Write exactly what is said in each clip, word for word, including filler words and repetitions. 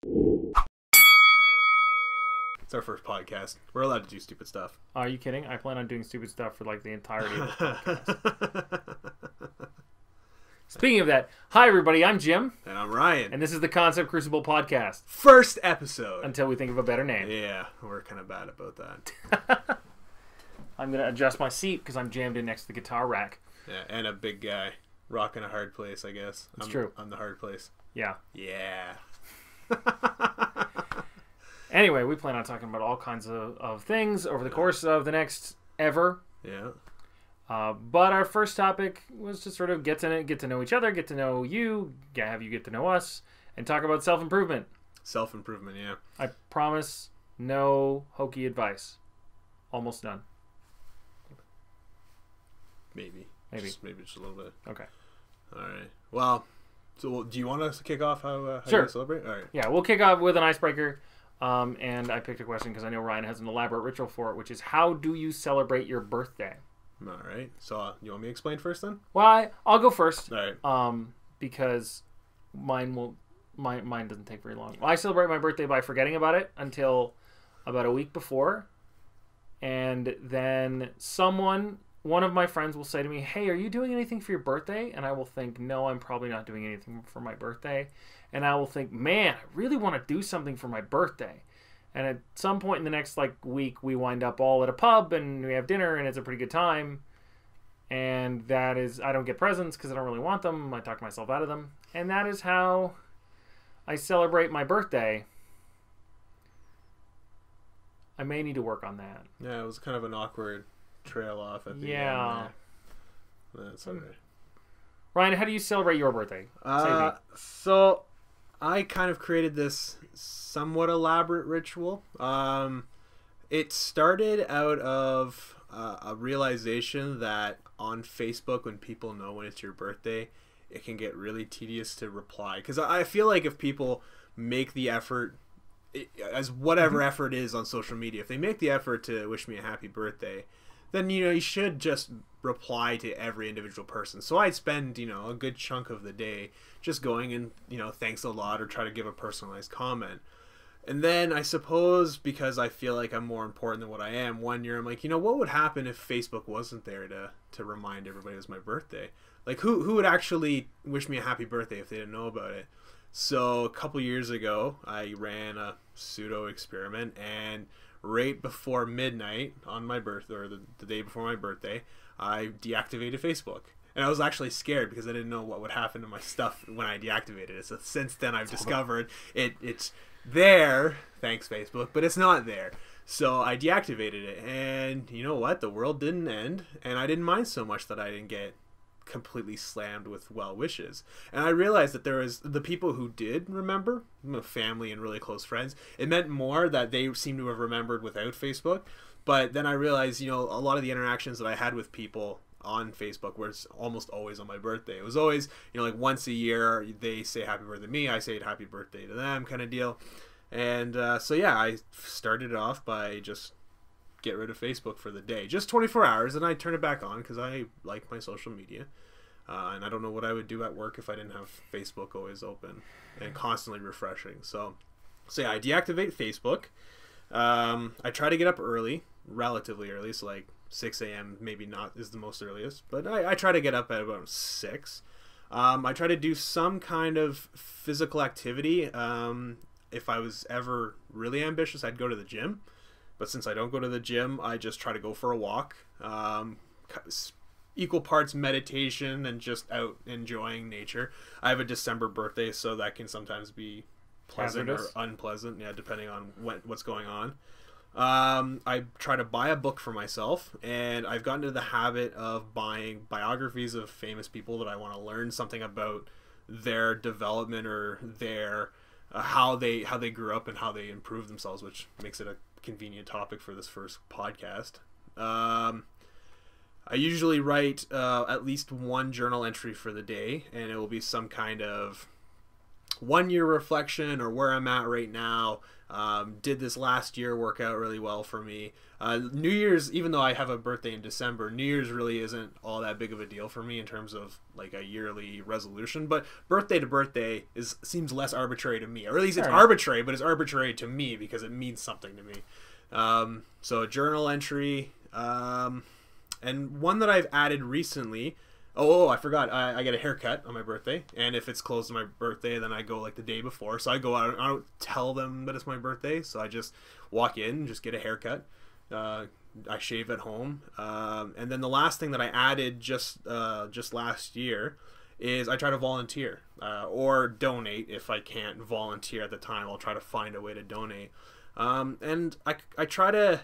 It's our first podcast. We're allowed to do stupid stuff. Are you kidding? I plan on doing stupid stuff for like the entirety of the podcast. Speaking of that, hi everybody, I'm Jim. And I'm Ryan. And this is the Concept Crucible podcast. First episode. Until we think of a better name. Yeah, we're kind of bad about that. I'm going to adjust my seat because I'm jammed in next to the guitar rack. Yeah, and a big guy. Rocking a hard place, I guess. It's I'm, true. I'm the hard place. Yeah. Yeah. Anyway, we plan on talking about all kinds of, of things over the course of the next ever. Yeah. Uh, but our first topic was to sort of get to get to know each other, get to know you, have you get to know us, and talk about self-improvement. Self-improvement, yeah. I promise no hokey advice. Almost none. Maybe. Maybe. Just, maybe just a little bit. Okay. All right. Well, so do you want us to kick off how, uh, how sure. you celebrate? All right. Yeah, we'll kick off with an icebreaker. Um, and I picked a question because I know Ryan has an elaborate ritual for it, which is, how do you celebrate your birthday? All right. So uh, you want me to explain first then? Well, I, I'll go first. All right. Um, because mine will, mine, mine doesn't take very long. Well, I celebrate my birthday by forgetting about it until about a week before. And then someone, one of my friends will say to me, hey, are you doing anything for your birthday? And I will think, no, I'm probably not doing anything for my birthday. And I will think, man, I really want to do something for my birthday. And at some point in the next like week, we wind up all at a pub and we have dinner and it's a pretty good time. And that is, I don't get presents because I don't really want them. I talk myself out of them. And that is how I celebrate my birthday. I may need to work on that. Yeah, it was kind of an awkward trail off at the yeah. end there. That's all right. Ryan, how do you celebrate your birthday? Uh, so I kind of created this somewhat elaborate ritual. Um, it started out of uh, a realization that on Facebook, when people know when it's your birthday, it can get really tedious to reply. Because I feel like if people make the effort, as whatever mm-hmm. effort is on social media, if they make the effort to wish me a happy birthday, then, you know, you should just reply to every individual person. So I'd spend, you know, a good chunk of the day just going and, you know, thanks a lot, or try to give a personalized comment. And then I suppose because I feel like I'm more important than what I am, one year I'm like, you know, what would happen if Facebook wasn't there to, to remind everybody it was my birthday? Like, who, who would actually wish me a happy birthday if they didn't know about it? So a couple years ago, I ran a pseudo experiment, and right before midnight on my birthday, or the, the day before my birthday, I deactivated Facebook. And I was actually scared because I didn't know what would happen to my stuff when I deactivated it. So since then, I've discovered it it's there, thanks Facebook, but it's not there. So I deactivated it, and you know what? The world didn't end, and I didn't mind so much that I didn't get completely slammed with well wishes. And I realized that there was the people who did remember, family and really close friends, it meant more that they seem to have remembered without Facebook. But then I realized, you know, a lot of the interactions that I had with people on Facebook was almost always on my birthday. It was always, you know, like once a year they say happy birthday to me, I say happy birthday to them, kind of deal. And uh, so yeah, I started it off by just get rid of Facebook for the day, just twenty-four hours, and I turn it back on because I like my social media, uh, and I don't know what I would do at work if I didn't have Facebook always open and constantly refreshing. So so yeah, I deactivate Facebook. um, I try to get up early, relatively early, so like six a.m. maybe not is the most earliest, but I, I try to get up at about six. um, I try to do some kind of physical activity. Um, if I was ever really ambitious, I'd go to the gym. But since I don't go to the gym, I just try to go for a walk. Um, equal parts meditation and just out enjoying nature. I have a December birthday, so that can sometimes be pleasant Hazardous. or unpleasant, yeah, depending on what, what's going on. Um, I try to buy a book for myself, and I've gotten into the habit of buying biographies of famous people that I want to learn something about their development or their uh, how they how they grew up and how they improved themselves, which makes it a convenient topic for this first podcast. Um, I usually write uh, at least one journal entry for the day, and it will be some kind of one year reflection or where I'm at right now. Um, did this last year work out really well for me? Uh, New Year's, even though I have a birthday in December, New Year's really isn't all that big of a deal for me in terms of like a yearly resolution. But birthday to birthday is seems less arbitrary to me, or at least it's Fair enough. arbitrary, but it's arbitrary to me because it means something to me. Um, so a journal entry, um, and one that I've added recently. Oh, oh, I forgot. I, I get a haircut on my birthday, and if it's close to my birthday, then I go like the day before. So I go out. I don't tell them that it's my birthday, so I just walk in, and just get a haircut. Uh, I shave at home, um, and then the last thing that I added just uh, just last year is I try to volunteer uh, or donate if I can't volunteer at the time. I'll try to find a way to donate, um, and I I try to.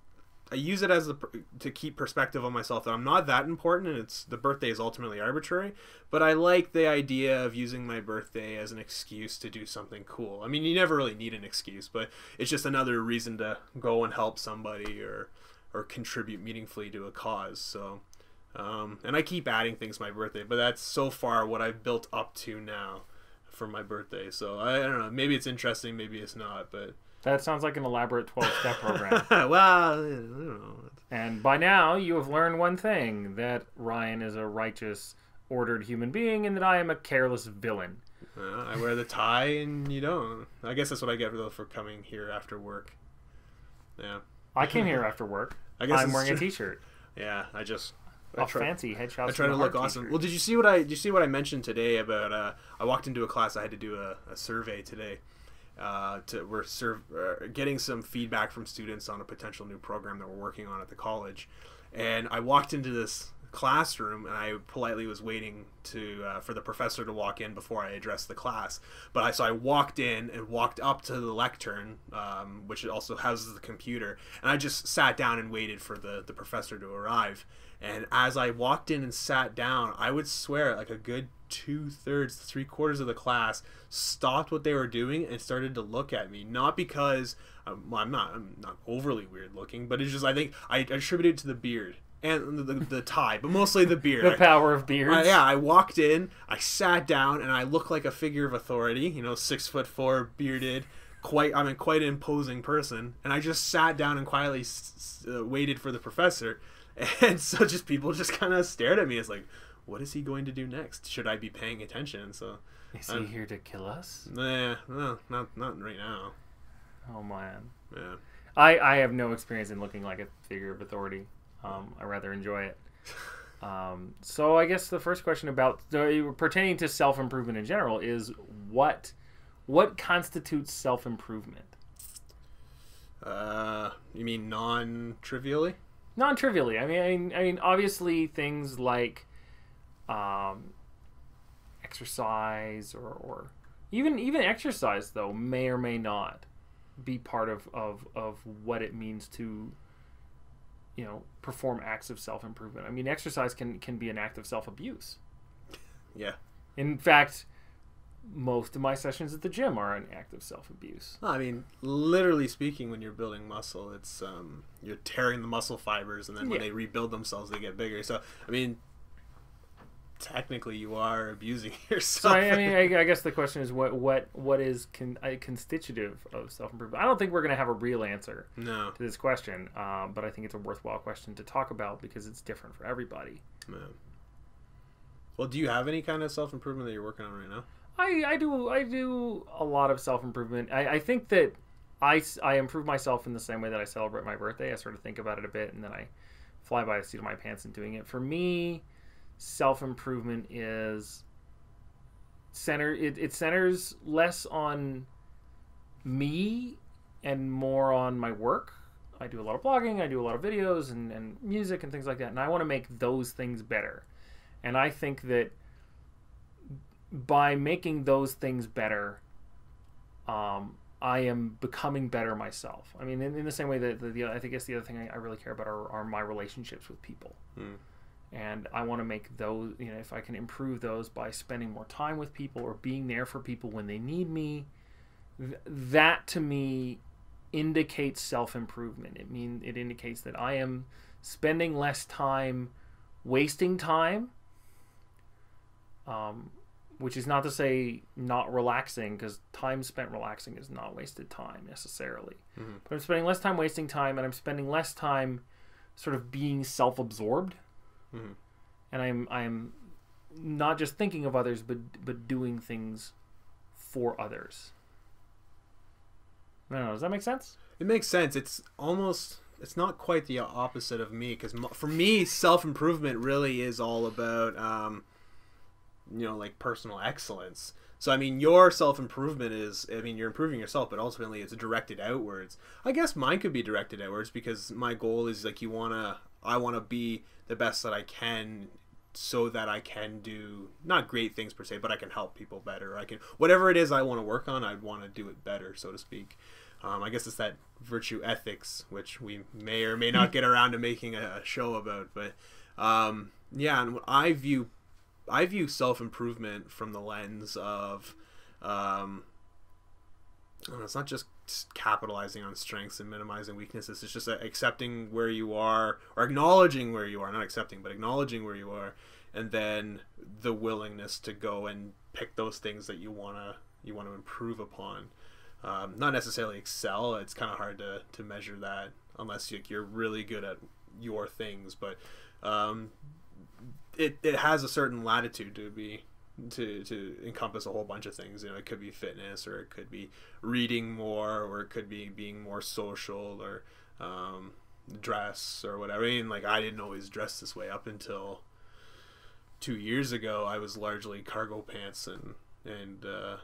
I use it as a, to keep perspective on myself that I'm not that important, and it's the birthday is ultimately arbitrary. But I like the idea of using my birthday as an excuse to do something cool. I mean, you never really need an excuse, but it's just another reason to go and help somebody or or contribute meaningfully to a cause. So, um, and I keep adding things to my birthday, but that's so far what I've built up to now for my birthday. So I, I don't know. Maybe it's interesting, maybe it's not, but. That sounds like an elaborate twelve-step program. Well, I don't know. And by now, you have learned one thing, that Ryan is a righteous, ordered human being, and that I am a careless villain. Uh, I wear the tie, and you don't. I guess that's what I get though for coming here after work. Yeah. I came here after work. I guess I'm it's wearing true. a t-shirt. Yeah, I just... I A try, fancy Headshots I try to from the look Heart awesome. t-shirt. Well, did you see what I did you see what I mentioned today about? Uh, I walked into a class. I had to do a, a survey today. Uh, to we're serve, uh, getting some feedback from students on a potential new program that we're working on at the college, and I walked into this classroom and I politely was waiting to uh, for the professor to walk in before I addressed the class. But I so I walked in and walked up to the lectern, um, which also houses the computer, and I just sat down and waited for the the professor to arrive. And as I walked in and sat down, I would swear like a good two thirds, three quarters of the class stopped what they were doing and started to look at me. Not because um, well, I'm not I'm not overly weird looking, but it's just I think I attributed it to the beard and the, the, the tie, but mostly the beard. The power of beards. I, yeah, I walked in, I sat down, and I looked like a figure of authority. You know, six foot four, bearded, quite I mean quite an imposing person. And I just sat down and quietly s- uh, waited for the professor. And so just people just kind of stared at me. It's like, what is he going to do next? Should I be paying attention? So Is he I'm, here to kill us? Nah, no, not not right now. Oh man. Yeah. I, I have no experience in looking like a figure of authority. Um, I rather enjoy it. Um, so I guess the first question about uh, pertaining to self-improvement in general is what what constitutes self-improvement? Uh, you mean non-trivially? Non-trivially. I mean, I mean, I mean, obviously things like um, exercise or, or even even exercise though may or may not be part of, of, of what it means to, you know, perform acts of self-improvement. I mean, exercise can, can be an act of self-abuse. Yeah. In fact, most of my sessions at the gym are an act of self-abuse. I mean, literally speaking, when you're building muscle, it's um, you're tearing the muscle fibers, and then when Yeah. they rebuild themselves, they get bigger. So, I mean, technically, you are abusing So yourself. I, I mean, I, I guess the question is what what what is con, uh, constitutive of self-improvement? I don't think we're going to have a real answer no. to this question, um, but I think it's a worthwhile question to talk about because it's different for everybody. No. Well, do you have any kind of self-improvement that you're working on right now? I, I do I do a lot of self-improvement. I, I think that I, I improve myself in the same way that I celebrate my birthday. I sort of think about it a bit and then I fly by the seat of my pants in doing it. For me, self-improvement is center it, it centers less on me and more on my work. I do a lot of blogging, I do a lot of videos and, and music and things like that, and I want to make those things better. And I think that by making those things better, um, I am becoming better myself. I mean, in, in the same way that the, the I think it's the other thing I, I really care about are, are my relationships with people. Hmm. And I want to make those, you know, if I can improve those by spending more time with people or being there for people when they need me, th- that to me indicates self-improvement. It mean it indicates that I am spending less time wasting time, um, which is not to say not relaxing, because time spent relaxing is not wasted time necessarily. Mm-hmm. But I'm spending less time wasting time, and I'm spending less time sort of being self-absorbed. Mm-hmm. And I'm I'm not just thinking of others, but but doing things for others. I don't know. Does that make sense? It makes sense. It's almost, it's not quite the opposite of me, because for me, self-improvement really is all about, um, you know, like personal excellence. So, I mean, your self-improvement is, I mean, you're improving yourself, but ultimately it's directed outwards. I guess mine could be directed outwards, because my goal is like, you want to, I want to be the best that I can, so that I can do, not great things per se, but I can help people better. I can, whatever it is I want to work on, I want to do it better, so to speak. Um, I guess it's that virtue ethics, which we may or may not get around to making a, a show about. But um, yeah, and I view I view self improvement from the lens of um, I don't know, it's not just capitalizing on strengths and minimizing weaknesses. It's just accepting where you are, or acknowledging where you are, not accepting, but acknowledging where you are, and then the willingness to go and pick those things that you wanna you want to improve upon. Um, not necessarily excel. It's kind of hard to, to measure that unless you, you're really good at your things. But um, it it has a certain latitude to be to to encompass a whole bunch of things. You know, it could be fitness, or it could be reading more, or it could be being more social, or um, dress, or whatever. I mean, like, I didn't always dress this way up until two years ago. I was largely cargo pants and and uh,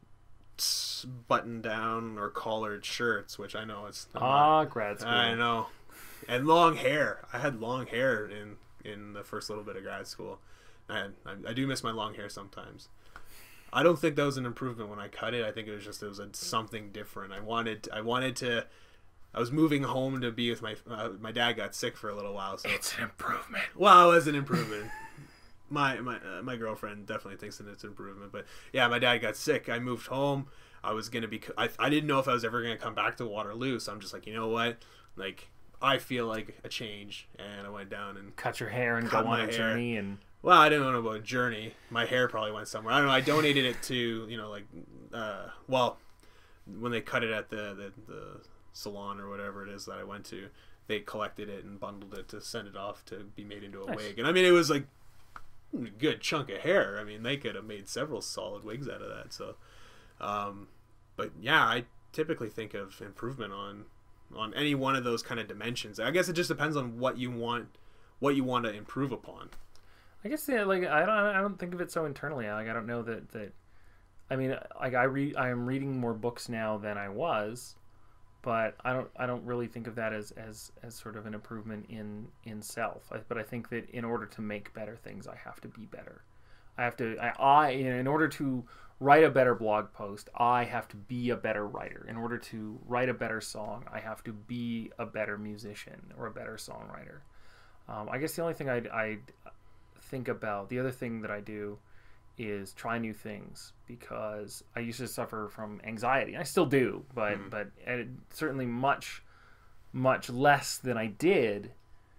button down or collared shirts, which I know it's not, ah grad school. I know, and long hair. I had long hair in in the first little bit of grad school. I had, I, I do miss my long hair sometimes. I don't think that was an improvement when I cut it. I think it was just it was a, something different. I wanted I wanted to. I was moving home to be with my uh, my dad got sick for a little while, so It's an improvement. well, it was an improvement. my my uh, my girlfriend definitely thinks that it's an improvement, but yeah, my dad got sick. I moved home. I was gonna be. I, I didn't know if I was ever gonna come back to Waterloo, so I'm just like, you know what, like I feel like a change, and I went down and Cut your hair and cut go on my a hair. journey. And Well, I didn't know about a journey. My hair probably went somewhere. I don't know. I donated it to, you know, like, uh, well, when they cut it at the, the the salon or whatever it is that I went to, they collected it and bundled it to send it off to be made into a Nice. wig. And I mean, it was like a good chunk of hair. I mean, they could have made several solid wigs out of that. So, um, but yeah, I typically think of improvement on on any one of those kind of dimensions. I guess it just depends on what you want, what you want to improve upon. I guess yeah, like I don't I don't think of it so internally. Like I don't know that that I mean like I read I am reading more books now than I was, but I don't I don't really think of that as as, as sort of an improvement in in self. I, but I think that in order to make better things, I have to be better. I have to I, I in order to write a better blog post, I have to be a better writer. In order to write a better song, I have to be a better musician or a better songwriter. Um, I guess the only thing I I think about, the other thing that I do is try new things, because I used to suffer from anxiety. I still do, but mm. but it, certainly much much less than I did.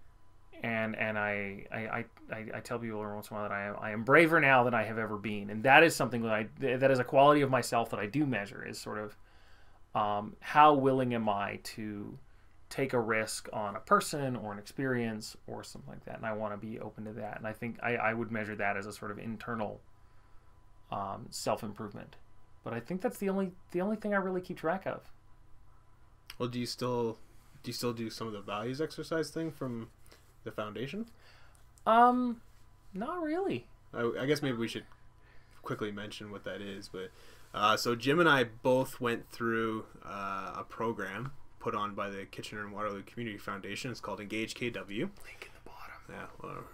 And and I I, I, I tell people every once in a while that I am I am braver now than I have ever been, and that is something that I that is a quality of myself that I do measure, is sort of um, how willing am I to take a risk on a person or an experience or something like that, and I want to be open to that. And I think I, I would measure that as a sort of internal um, self-improvement. But I think that's the only the only thing I really keep track of. Well, do you still do you still do some of the values exercise thing from the foundation? Um, not really. I, I guess maybe we should quickly mention what that is. But uh, so Jim and I both went through uh, a program put on by the Kitchener and Waterloo Community Foundation. It's called Engage K W. Link in the bottom. Yeah. Well,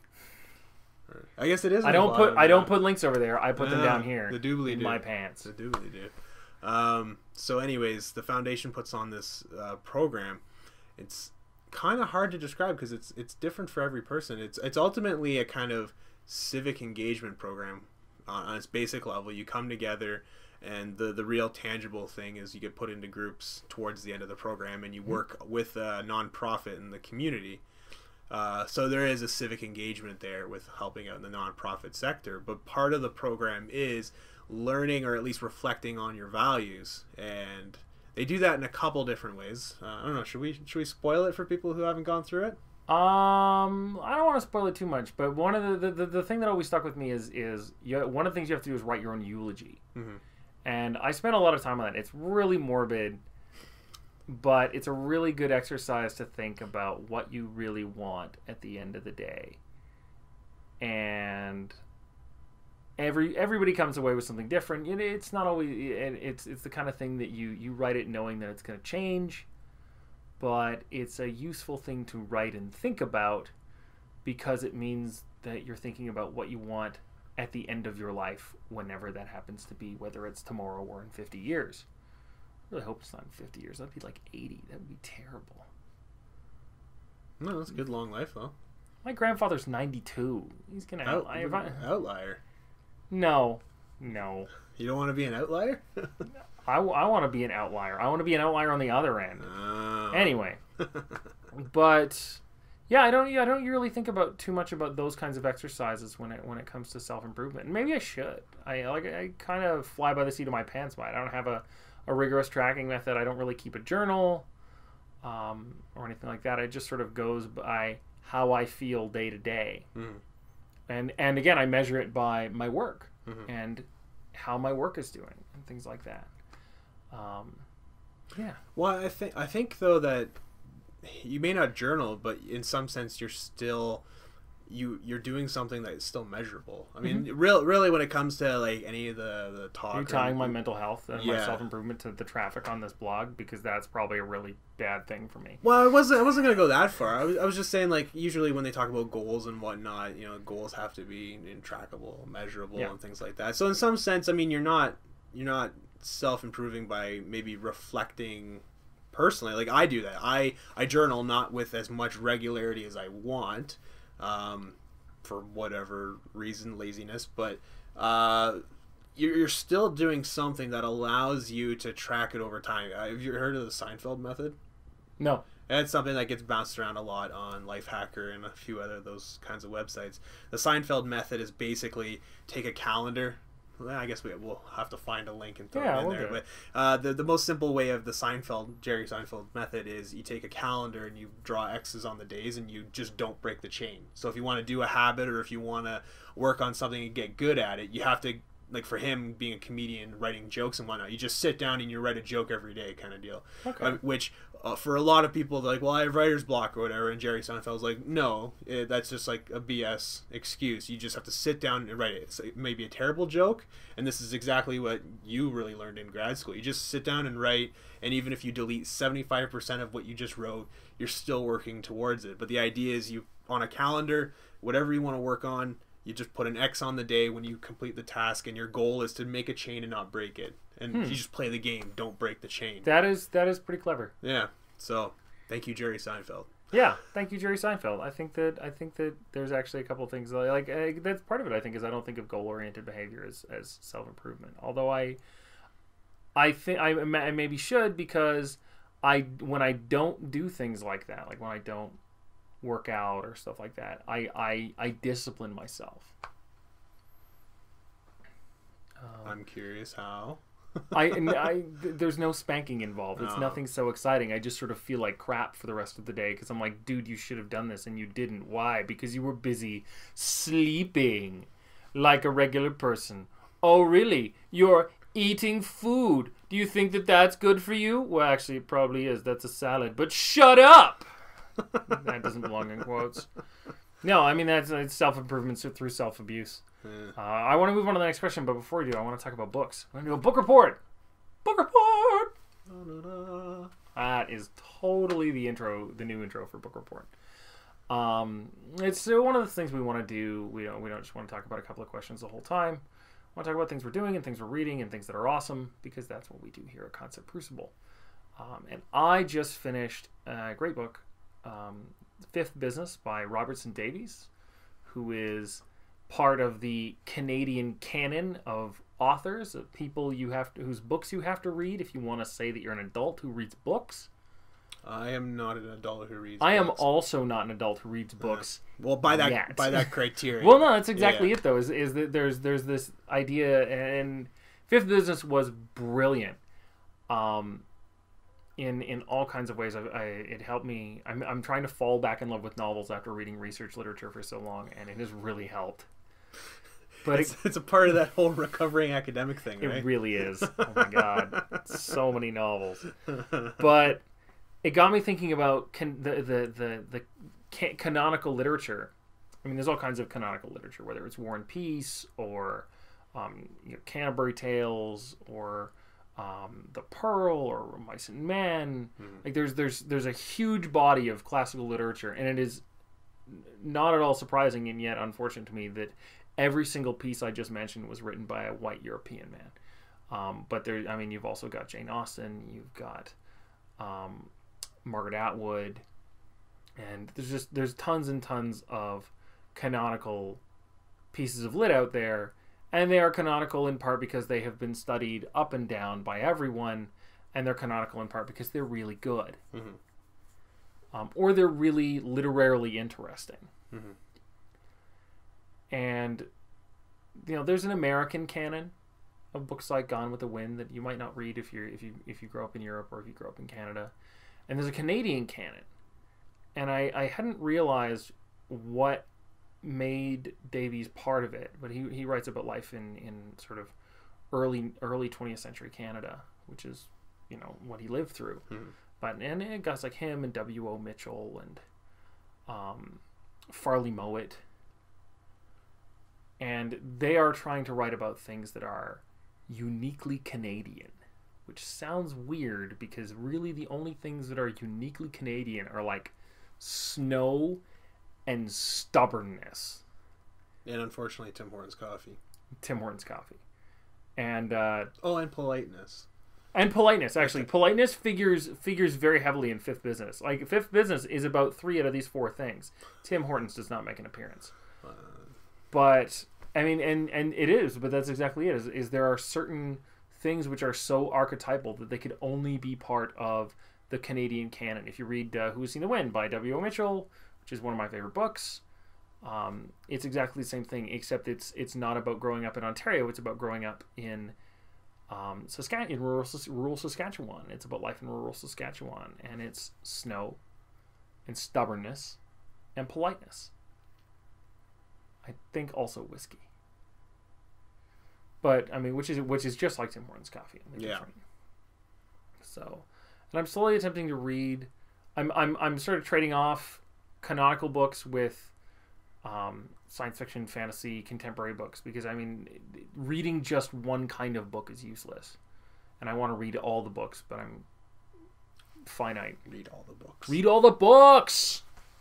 or, I guess it is. I don't put bottom, I don't put links over there. I put them down here. The doobly in do. my pants. The doobly do. Um, so, anyways, the foundation puts on this uh, program. It's kind of hard to describe because it's it's different for every person. It's it's ultimately a kind of civic engagement program on, on its basic level. You come together, and the the real tangible thing is you get put into groups towards the end of the program, and you work with a nonprofit in the community Uh, so there is a civic engagement there with helping out in the nonprofit sector. But part of the program is learning or at least reflecting on your values, and they do that in a couple different ways. Uh, I don't know. Should we should we spoil it for people who haven't gone through it? Um, I don't want to spoil it too much, but one of the the, the, the thing that always stuck with me is is you, one of the things you have to do is write your own eulogy, Mm-hmm. and I spent a lot of time on that. It's really morbid, but it's a really good exercise to think about what you really want at the end of the day, and every everybody comes away with something different. It, it's not always it, it's it's the kind of thing that you you write it knowing that it's going to change. But it's a useful thing to write and think about because it means that you're thinking about what you want at the end of your life, whenever that happens to be, whether it's tomorrow or in fifty years. I really hope it's not in fifty years. That'd be like eighty. That would be terrible. No, that's a good long life, though. My grandfather's ninety-two. He's going to... Out, I, I, outlier. no. No. You don't want to be an outlier? I, I want to be an outlier. I want to be an outlier on the other end. Oh. Anyway. But... yeah, I don't. I don't really think about too much about those kinds of exercises when it when it comes to self improvement. And maybe I should. I like. I kind of fly by the seat of my pants by it. I don't have a, a rigorous tracking method. I don't really keep a journal, um, or anything like that. It just sort of goes by how I feel day to day. Mm. And and again, I measure it by my work Mm-hmm. and how my work is doing and things like that. Um, yeah. Well, I think I think though that you may not journal, but in some sense you're still you you're doing something that is still measurable. I mean, Mm-hmm. real really when it comes to like any of the the talk, Are you or- tying my mental health and my Yeah. self improvement to the traffic on this blog? Because that's probably a really bad thing for me. Well, I wasn't. I wasn't gonna go that far. I was. I was just saying, like, usually when they talk about goals and whatnot, you know, goals have to be trackable, measurable, Yeah. and things like that. So in some sense, I mean, you're not you're not self improving by maybe reflecting personally. Like I do that. I I journal not with as much regularity as I want, um, for whatever reason, laziness, but. Uh, you're you're still doing something that allows you to track it over time. Uh, have you heard of the Seinfeld method? No. It's something that gets bounced around a lot on Lifehacker and a few other those kinds of websites. The Seinfeld method is basically take a calendar. Well, I guess we, we'll have to find a link and throw Yeah, it in we'll there. do But it. uh, the, the most simple way of the Seinfeld, Jerry Seinfeld method is you take a calendar and you draw X's on the days and you just don't break the chain. So if you want to do a habit or if you want to work on something and get good at it, you have to, like for him being a comedian, writing jokes and whatnot, you just sit down and you write a joke every day kind of deal. Okay. Uh, which uh, for a lot of people, they're like, well, I have writer's block or whatever. And Jerry Seinfeld's like, no, it, that's just like a B S excuse. You just have to sit down and write it. It's, it may be a terrible joke, and this is exactly what you really learned in grad school. You just sit down and write, and even if you delete seventy-five percent of what you just wrote, you're still working towards it. But the idea is you, on a calendar, whatever you want to work on, you just put an X on the day when you complete the task, and your goal is to make a chain and not break it. And Hmm. you just play the game, don't break the chain. That is that is pretty clever. Yeah. So, thank you, Jerry Seinfeld. Yeah, thank you, Jerry Seinfeld. I think that I think that there's actually a couple of things that, like uh, that's part of it. I think is I don't think of goal oriented behavior as, as self improvement. Although I, I think I, I maybe should because I when I don't do things like that, like when I don't work out or stuff like that, I I, I discipline myself. Um, I'm curious how. I, and I th- there's no spanking involved. It's No. nothing so exciting. I just sort of feel like crap for the rest of the day because I'm like, dude, you should have done this and you didn't. Why? Because you were busy sleeping like a regular person. Oh, really? You're eating food. Do you think that that's good for you? Well, actually, it probably is. That's a salad. But shut up! That doesn't belong in quotes. No, I mean, that's it's self-improvement through self-abuse. Yeah. Uh, I want to move on to the next question, but before we do, I want to talk about books. I want to do a book report. Book report. Da-da-da. That is totally the intro, the new intro for book report. Um, it's uh, one of the things we want to do. We don't. We don't just want to talk about a couple of questions the whole time. We want to talk about things we're doing and things we're reading and things that are awesome because that's what we do here at Concept Crucible. Um, and I just finished a great book, um, Fifth Business by Robertson Davies, who is part of the Canadian canon of authors, of people you have to, whose books you have to read if you want to say that you're an adult who reads books. I am not an adult who reads I am books. also not an adult who reads books. Uh, well, by that yet. by that criteria. Well, no, that's exactly yeah. it, though, is, is that there's there's this idea, and Fifth Business was brilliant um, in in all kinds of ways. I, I, it helped me. I'm, I'm trying to fall back in love with novels after reading research literature for so long, and it has really helped. But it's, it, it's a part of that whole recovering academic thing, it right? really is. Oh my god, so many novels. But it got me thinking about can, the the the the ca- canonical literature. I mean, there's all kinds of canonical literature, whether it's War and Peace or um, you know, Canterbury Tales or um, The Pearl or Mice and Men. Mm-hmm. Like there's there's there's a huge body of classical literature, and it is not at all surprising and yet unfortunate to me that every single piece I just mentioned was written by a white European man. Um, but there, I mean, you've also got Jane Austen, you've got um, Margaret Atwood, and there's just there's tons and tons of canonical pieces of lit out there, and they are canonical in part because they have been studied up and down by everyone, and they're canonical in part because they're really good, mm-hmm. um, or they're really literarily interesting. Mm-hmm. And you know, there's an American canon of books like Gone with the Wind that you might not read if you're if you if you grow up in Europe or if you grow up in Canada, and there's a Canadian canon, and I I hadn't realized what made Davies part of it, but he he writes about life in in sort of early early twentieth century Canada, which is you know what he lived through. Mm-hmm. But and, and guys like him and W O Mitchell and um, Farley Mowat. And they are trying to write about things that are uniquely Canadian, which sounds weird because really the only things that are uniquely Canadian are like snow and stubbornness. And unfortunately, Tim Hortons coffee. Tim Hortons coffee. And uh, oh, and politeness. And politeness, actually. Politeness figures figures very heavily in Fifth Business. Like, Fifth Business is about three out of these four things. Tim Hortons does not make an appearance. Uh... But, I mean, and, and it is, but that's exactly it, is, is there are certain things which are so archetypal that they could only be part of the Canadian canon. If you read uh, Who Has Seen the Wind by W O Mitchell, which is one of my favorite books, um, it's exactly the same thing, except it's it's not about growing up in Ontario, it's about growing up in um, Saskatchewan, in rural, rural Saskatchewan. It's about life in rural Saskatchewan, and it's snow and stubbornness and politeness. I think also whiskey. But I mean, which is which is just like Tim Hortons coffee. Yeah. Different. So, and I'm slowly attempting to read. I'm I'm I'm sort of trading off canonical books with um, science fiction, fantasy, contemporary books, because I mean, reading just one kind of book is useless, and I want to read all the books, but I'm finite. Read all the books. Read all the books.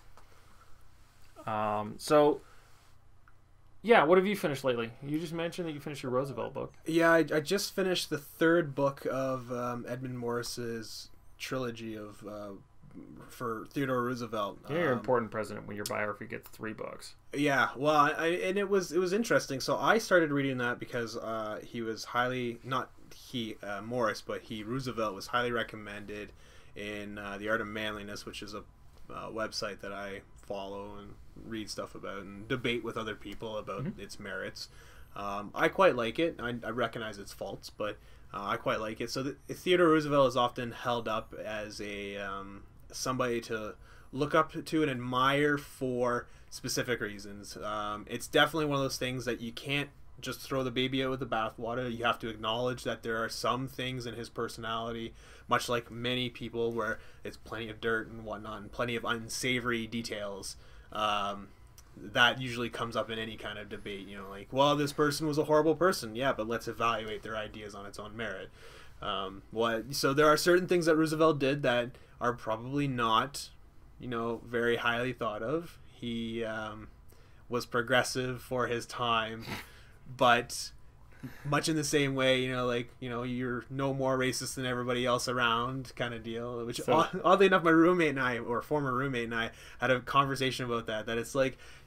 Um. So. Yeah, what have you finished lately? You just mentioned that you finished your Roosevelt book. Yeah, I, I just finished the third book of um, Edmund Morris's trilogy of uh, for Theodore Roosevelt. Yeah, you're an um, important president when your biography gets three books. Yeah, well, I, and it was it was interesting. So I started reading that because uh, he was highly not he uh, Morris, but he Roosevelt was highly recommended in uh, The Art of Manliness, which is a uh, website that I follow and read stuff about and debate with other people about mm-hmm. its merits. Um, I quite like it. I, I recognize its faults, but uh, I quite like it. So the, Theodore Roosevelt is often held up as a um, somebody to look up to and admire for specific reasons. Um, it's definitely one of those things that you can't just throw the baby out with the bathwater. You have to acknowledge that there are some things in his personality, much like many people, where it's plenty of dirt and whatnot and plenty of unsavory details. Um, that usually comes up in any kind of debate, you know, like, well, this person was a horrible person. Yeah, but let's evaluate their ideas on its own merit. Um, what, so there are certain things that Roosevelt did that are probably not, you know, very highly thought of. He um, was progressive for his time, but much in the same way, you know, like, you know, you're no more racist than everybody else around kind of deal, which so, oddly enough, my roommate and I, or former roommate and I, had a conversation about that, that it's like,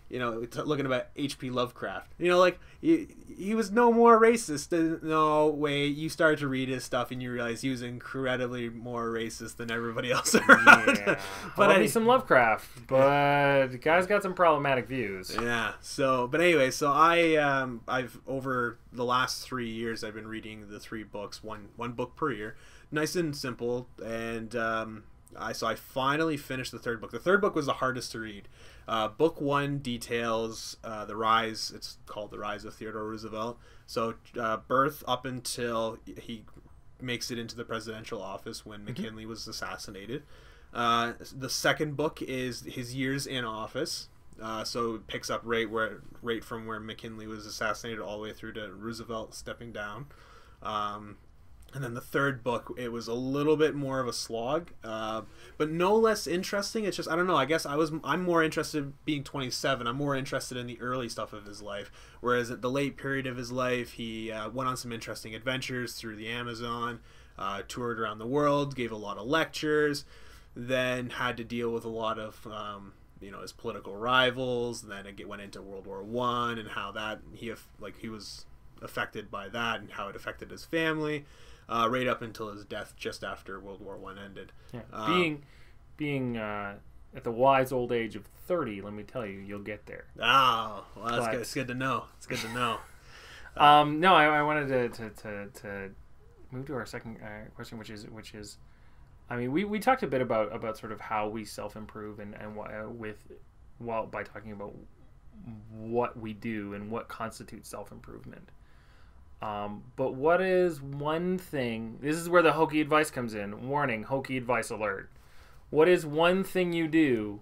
you know, t- looking about H P Lovecraft. You know, like he, he was no more racist. Than, no way. You started to read his stuff and you realize he was incredibly more racist than everybody else around. Yeah. But Love I, me some Lovecraft, but the guy's got some problematic views. yeah. So, but anyway, so I um I've over the last three years I've been reading the three books, one one book per year, nice and simple, and um. I so I finally finished the third book. The third book was the hardest to read. Uh, book one details uh, the rise. It's called The Rise of Theodore Roosevelt. So uh, birth up until he makes it into the presidential office when McKinley was assassinated. Uh, the second book is his years in office. Uh, so it picks up right where right from where McKinley was assassinated all the way through to Roosevelt stepping down. Um, And then the third book, it was a little bit more of a slog, uh, but no less interesting. It's just, I don't know, I guess I was, I'm more interested being twenty-seven. I'm more interested in the early stuff of his life. Whereas at the late period of his life, he uh, went on some interesting adventures through the Amazon, uh, toured around the world, gave a lot of lectures, then had to deal with a lot of, um, you know, his political rivals. And then it went into World War One and how that, he, like, he was affected by that and how it affected his family. Uh, right up until his death, just after World War One ended. Yeah. Um, being being uh, at the wise old age of thirty, let me tell you, you'll get there. Oh, well, that's But- good. It's good to know. It's good to know. Um, no, I, I wanted to, to, to, to move to our second uh, question, which is which is, I mean, we, we talked a bit about, about sort of how we self improve and and what, uh, with well by talking about what we do and what constitutes self improvement. Um, but what is one thing, this is where the hokey advice comes in. Warning, hokey advice alert. What is one thing you do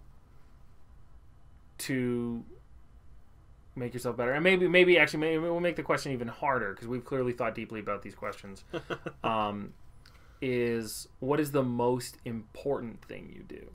to make yourself better? And maybe, maybe actually, maybe we'll make the question even harder because we've clearly thought deeply about these questions. um, is what is the most important thing you do?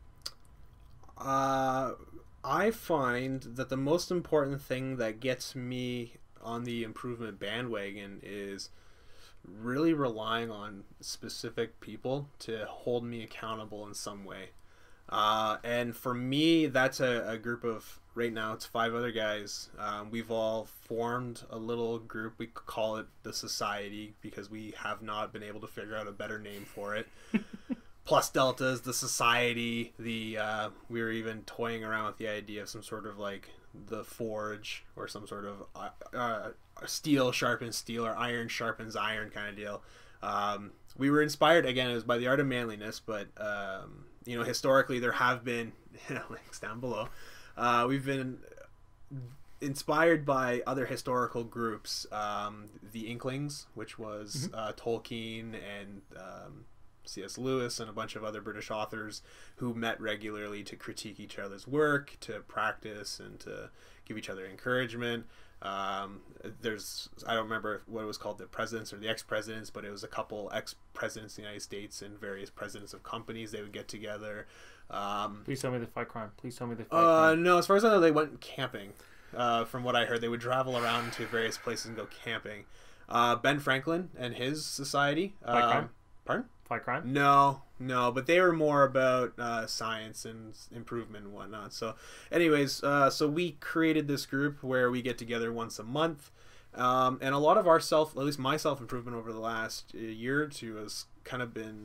Uh, I find that the most important thing that gets me on the improvement bandwagon is really relying on specific people to hold me accountable in some way. Uh, and for me, that's a, a group of, right now, it's five other guys. Um, we've all formed a little group. We call it the Society because we have not been able to figure out a better name for it. Plus Deltas, the Society, the uh, we were even toying around with the idea of some sort of like the Forge or some sort of uh, uh, steel sharpens steel or iron sharpens iron kind of deal. Um, we were inspired, again, it was by the Art of Manliness, but um, you know, historically there have been links down below. Uh, we've been inspired by other historical groups, um, the Inklings, which was mm-hmm. uh, Tolkien and um, C S Lewis and a bunch of other British authors who met regularly to critique each other's work, to practice, and to give each other encouragement. Um, there's, I don't remember what it was called, the presidents or the ex-presidents, but it was a couple ex-presidents of the United States and various presidents of companies. They would get together. Um, Please tell me they fight crime. Please tell me they fight uh, crime. No, as far as I know, they went camping. Uh, from what I heard, they would travel around to various places and go camping. Uh, Ben Franklin and his society. Fight um, crime? Pardon? Fight crime? No, no, but they were more about uh, science and improvement and whatnot. So, anyways, uh, so we created this group where we get together once a month, um, and a lot of our self, at least my self improvement over the last year or two, has kind of been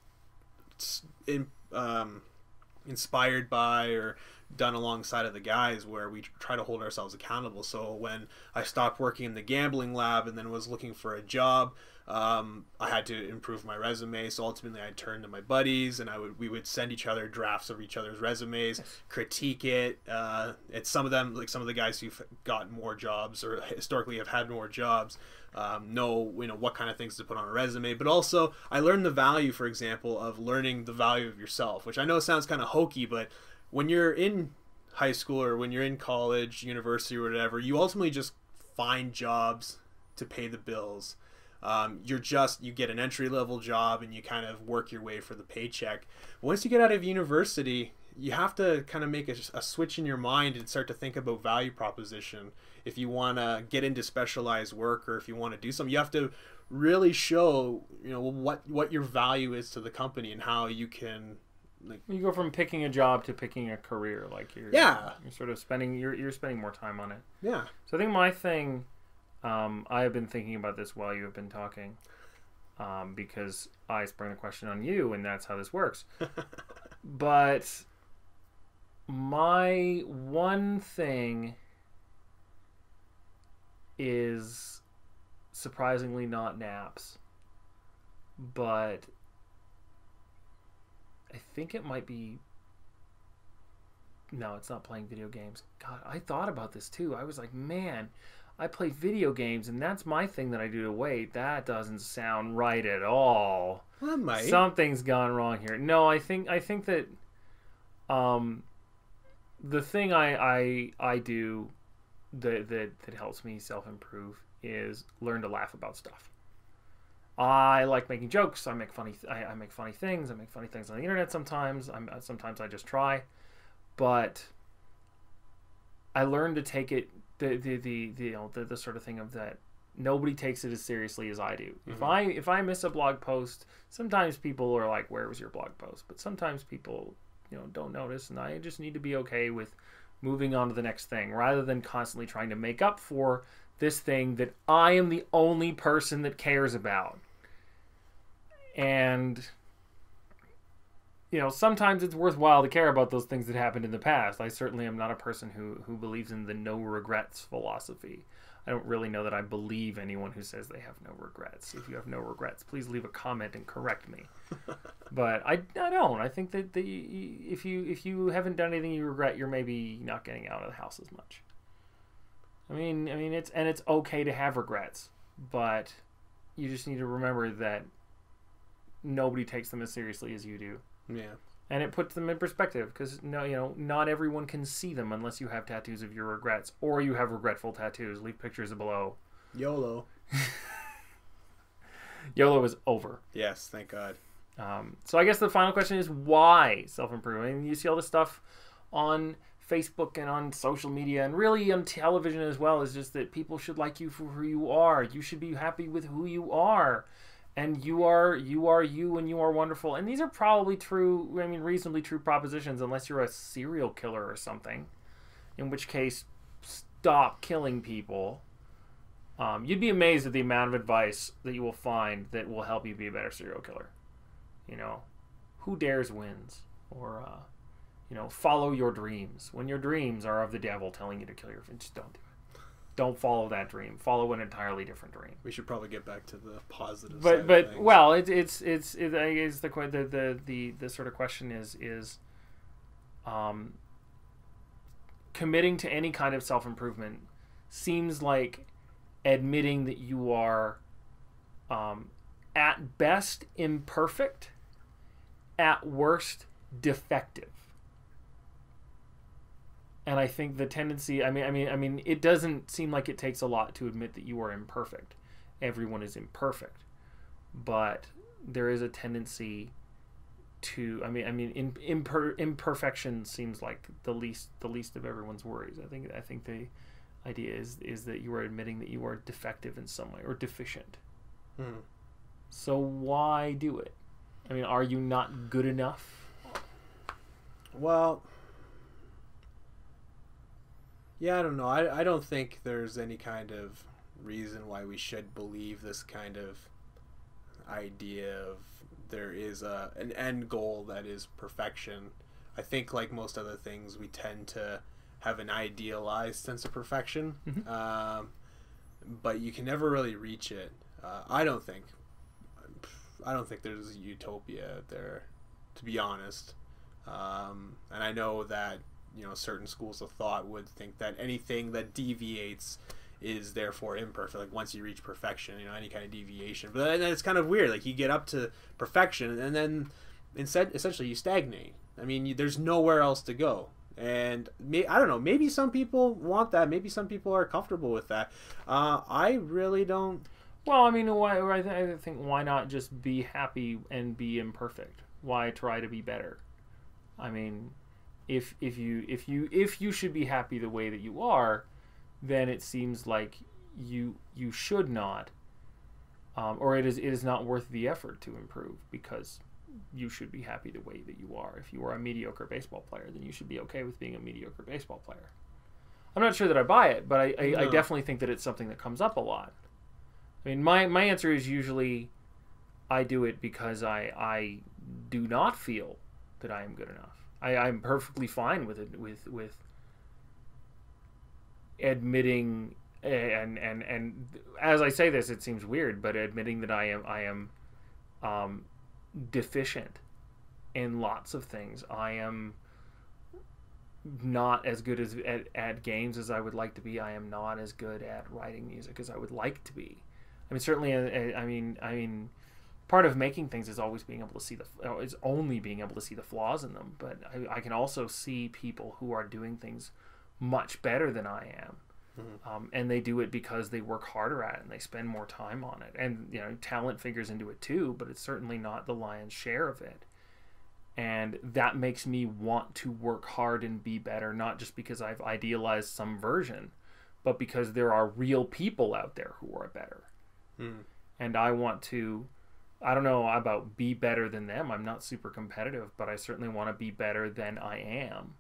in, um, inspired by or done alongside of the guys, where we try to hold ourselves accountable. So when I stopped working in the gambling lab and then was looking for a job, um, I had to improve my resume. So ultimately I turned to my buddies and I would, we would send each other drafts of each other's resumes, yes. critique it. Uh, it's some of them, like some of the guys who've gotten more jobs or historically have had more jobs, um, know, you know, what kind of things to put on a resume. But also I learned the value, for example, of learning the value of yourself, which I know sounds kind of hokey, but when you're in high school or when you're in college, university or whatever, you ultimately just find jobs to pay the bills. Um, you're just, you get an entry level job and you kind of work your way for the paycheck. But once you get out of university, you have to kind of make a, a switch in your mind and start to think about value proposition. If you want to get into specialized work or if you want to do something, you have to really show, you know, what, what your value is to the company and how you can like You go from picking a job to picking a career. Like you're yeah, you're sort of spending you're you're spending more time on it. yeah. So I think my thing, um, I have been thinking about this while you have been talking, um, because I sprung the question on you, and that's how this works. But my one thing is surprisingly not naps, but I think it might be. No, it's not playing video games. God, I thought about this too. I was like, man, I play video games, and that's my thing that I do to wait. That doesn't sound right at all. That might. Something's gone wrong here. No, I think I think that um, the thing I I I do that that that helps me self improve is learn to laugh about stuff. I like making jokes. I make funny. I, I make funny things. I make funny things on the internet sometimes. I'm sometimes I just try, but I learned to take it the the the, the you know the, the sort of thing of that nobody takes it as seriously as I do. Mm-hmm. If I if I miss a blog post, sometimes people are like, "Where was your blog post?" But sometimes people you know don't notice, and I just need to be okay with moving on to the next thing rather than constantly trying to make up for this thing that I am the only person that cares about. And you know, sometimes it's worthwhile to care about those things that happened in the past. I certainly am not a person who, who believes in the no regrets philosophy. I don't really know that I believe anyone who says they have no regrets. If you have no regrets, please leave a comment and correct me. But I, I don't. I think that the, if you if you haven't done anything you regret, you're maybe not getting out of the house as much. I mean, I mean, it's and it's okay to have regrets, but you just need to remember that nobody takes them as seriously as you do. Yeah. And it puts them in perspective because no, you know, not everyone can see them unless you have tattoos of your regrets or you have regretful tattoos. Leave pictures below. YOLO. YOLO is over. Yes, thank God. Um, so I guess the final question is why self-improvement? And you see all this stuff on Facebook and on social media and really on television as well. Is just that people should like you for who you are. You should be happy with who you are. And you are you are you and you are wonderful. And these are probably true, I mean, reasonably true propositions unless you're a serial killer or something. In which case, stop killing people. Um, you'd be amazed at the amount of advice that you will find that will help you be a better serial killer. You know, who dares wins. Or, uh, you know, follow your dreams. When your dreams are of the devil telling you to kill your friend, just don't do it. Don't follow that dream. Follow an entirely different dream. We should probably get back to the positive but side but of things. well, it, it's it's it, I guess the, the the the the sort of question is is um committing to any kind of self-improvement seems like admitting that you are um at best imperfect, at worst defective. And I think the tendency, I mean, I mean, I mean, it doesn't seem like it takes a lot to admit that you are imperfect. Everyone is imperfect, but there is a tendency to, I mean, I mean, in, imper, imperfection seems like the least, the least of everyone's worries. I think, I think the idea is is that you are admitting that you are defective in some way or deficient. Hmm. So why do it? I mean, are you not good enough? Well. Yeah, I don't know. I, I don't think there's any kind of reason why we should believe this kind of idea of there is a an end goal that is perfection. I think like most other things, we tend to have an idealized sense of perfection, Mm-hmm. um, but you can never really reach it. Uh, I don't think. I don't think there's a utopia out there, to be honest. Um, and I know that you know certain schools of thought would think that anything that deviates is therefore imperfect. Like once you reach perfection, you know, any kind of deviation. But then it's kind of weird. Like you get up to perfection, and then instead, essentially, you stagnate. I mean, you, there's nowhere else to go. And may, I don't know. Maybe some people want that. Maybe some people are comfortable with that. Uh, I really don't. Well, I mean, why? I th- I think why not just be happy and be imperfect? Why try to be better? I mean, if if you if you if you should be happy the way that you are, then it seems like you you should not, um, or it is it is not worth the effort to improve because you should be happy the way that you are. If you are a mediocre baseball player, then you should be okay with being a mediocre baseball player. I'm not sure that I buy it, but I, I, no. I definitely think that it's something that comes up a lot. I mean, my, my answer is usually I do it because I I do not feel that I am good enough. I, I'm perfectly fine with it with with admitting and and and as I say this, it seems weird, but admitting that I am I am um, deficient in lots of things. I am not as good as at, at games as I would like to be. I am not as good at writing music as I would like to be. I mean, certainly. Uh, I mean, I mean, part of making things is always being able to see the is only being able to see the flaws in them. But I, I can also see people who are doing things much better than I am. Mm-hmm. Um, and they do it because they work harder at it and they spend more time on it. And, you know, talent figures into it too, but it's certainly not the lion's share of it. And that makes me want to work hard and be better, not just because I've idealized some version, but because there are real people out there who are better. Mm. And I want to, I don't know about be better than them. I'm not super competitive, but I certainly want to be better than I am.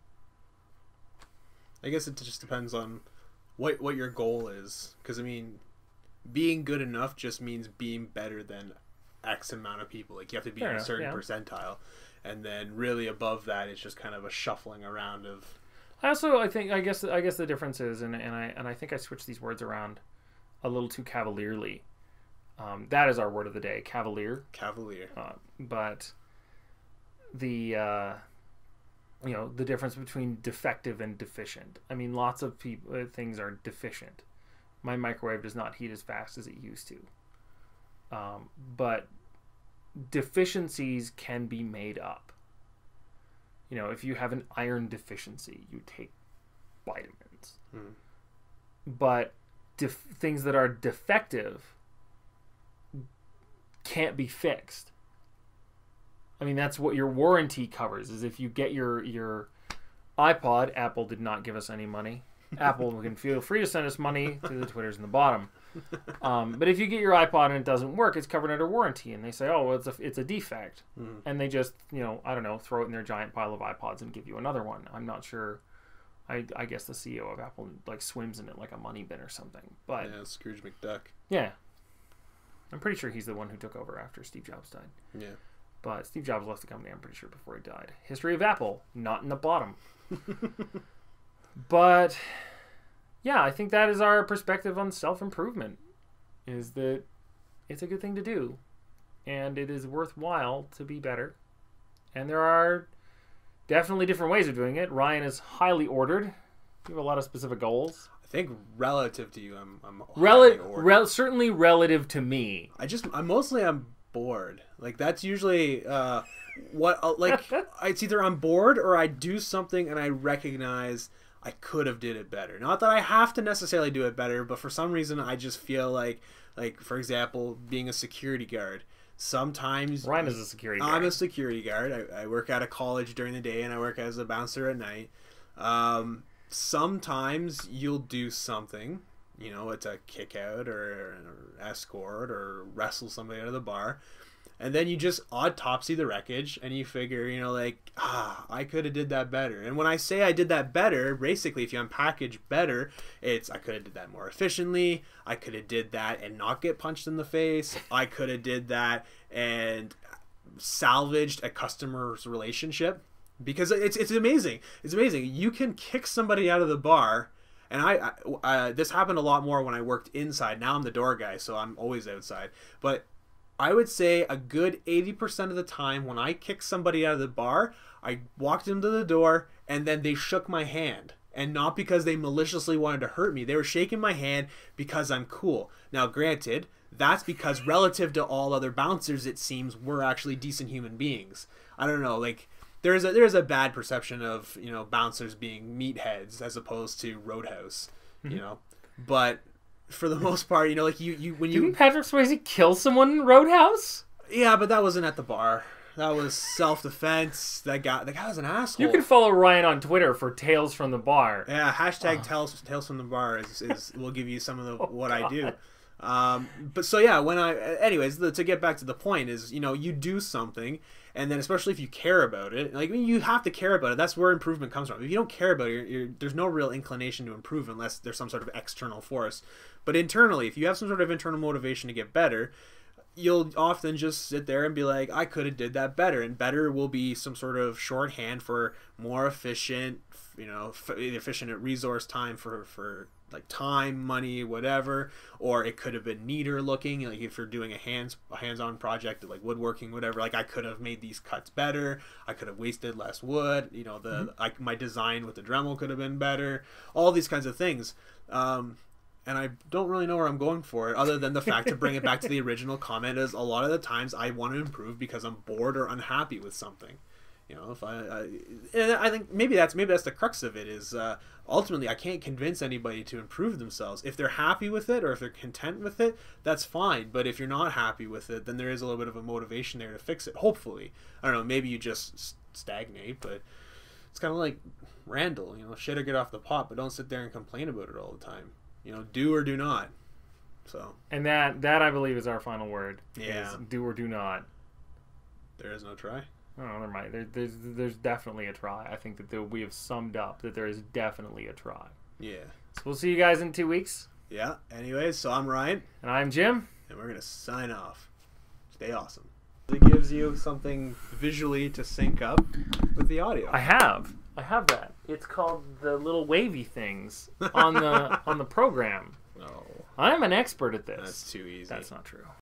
I guess it just depends on what what your goal is, because I mean, being good enough just means being better than X amount of people. Like you have to be Fair in a enough, certain yeah. percentile, and then really above that, it's just kind of a shuffling around of. I also I think I guess I guess the difference is, and and I and I think I switched these words around a little too cavalierly. Um, that is our word of the day, cavalier. Cavalier. Uh, but the. Uh, You know, the difference between defective and deficient. I mean, lots of people, uh, things are deficient. My microwave does not heat as fast as it used to. Um, but deficiencies can be made up. You know, if you have an iron deficiency, you take vitamins. Hmm. But def- things that are defective can't be fixed. I mean, that's what your warranty covers, is if you get your, your iPod, Apple did not give us any money. Apple can feel free to send us money to the Twitters in the bottom. Um, but if you get your iPod and it doesn't work, it's covered under warranty. And they say, oh, well, it's a, it's a defect. Mm. And they just, you know, I don't know, throw it in their giant pile of iPods and give you another one. I'm not sure. I, I guess the C E O of Apple, like, swims in it like a money bin or something. But yeah, Scrooge McDuck. Yeah. I'm pretty sure he's the one who took over after Steve Jobs died. Yeah. But Steve Jobs left the company, I'm pretty sure, before he died. History of Apple, not in the bottom. But, yeah, I think that is our perspective on self-improvement, is that it's a good thing to do, and it is worthwhile to be better. And there are definitely different ways of doing it. Ryan is highly ordered. You have a lot of specific goals. I think relative to you, I'm, I'm Rel- rel- certainly relative to me. I just, I'm mostly, I'm bored. Like that's usually uh what uh, like it's either I'm bored or I do something and I recognize I could have did it better. Not that I have to necessarily do it better, but for some reason I just feel like like for example being a security guard. Sometimes Ryan is a security guard. I'm a security guard. I, I work at a college during the day and I work as a bouncer at night. Um, sometimes you'll do something. You know, it's a kick out or an escort or wrestle somebody out of the bar. And then you just autopsy the wreckage and you figure, you know, like, ah, I could have did that better. And when I say I did that better, basically, if you unpackage better, it's I could have did that more efficiently. I could have did that and not get punched in the face. I could have did that and salvaged a customer's relationship. Because it's it's amazing. It's amazing. You can kick somebody out of the bar. And I, I uh, this happened a lot more when I worked inside. Now I'm the door guy, so I'm always outside. But I would say a good eighty percent of the time when I kicked somebody out of the bar, I walked them to the door and then they shook my hand. And not because they maliciously wanted to hurt me. They were shaking my hand because I'm cool. Now, granted, that's because relative to all other bouncers, it seems we're actually decent human beings. I don't know, like... There's a there's a bad perception of, you know, bouncers being meatheads as opposed to Roadhouse, you know. But for the most part, you know, like you, you when you Didn't Patrick Swayze kill someone in Roadhouse? Yeah, but that wasn't at the bar. That was self defense. That guy that guy was an asshole. You can follow Ryan on Twitter for Tales from the Bar. Yeah, hashtag oh. Tales Tales from the Bar is, is will give you some of the oh, what God. I do. Um, but so yeah, when I, anyways, the, to get back to the point is, you know, you do something And then especially if you care about it, like I mean, you have to care about it. That's where improvement comes from. If you don't care about it, you're, you're, there's no real inclination to improve unless there's some sort of external force. But internally, if you have some sort of internal motivation to get better, you'll often just sit there and be like, I could have did that better. And better will be some sort of shorthand for more efficient, you know, f- efficient at resource time for, for like time, money, whatever. Or it could have been neater looking. Like if you're doing a hands a hands-on project like woodworking, whatever, like I could have made these cuts better. I could have wasted less wood. You know, the mm-hmm. I, my design with the Dremel could have been better. All these kinds of things. Um, And I don't really know where I'm going for it, other than the fact to bring it back to the original comment is a lot of the times I want to improve because I'm bored or unhappy with something. You know, if I, I and I think maybe that's maybe that's the crux of it is uh, ultimately I can't convince anybody to improve themselves. If they're happy with it or if they're content with it, that's fine. But if you're not happy with it, then there is a little bit of a motivation there to fix it. Hopefully, I don't know. Maybe you just stagnate, but it's kind of like Randall. You know, shit or get off the pot, but don't sit there and complain about it all the time. You know, do or do not. So. And that that I believe is our final word. Yeah. Do or do not. There is no try. Oh, never mind. There, there's there's definitely a try. I think that there, we have summed up that there is definitely a try. Yeah. So we'll see you guys in two weeks. Yeah. Anyways, so I'm Ryan. And I'm Jim. And we're gonna sign off. Stay awesome. It gives you something visually to sync up with the audio. I have. I have that. It's called the little wavy things on the on the program. No. I'm an expert at this. That's too easy. That's not true.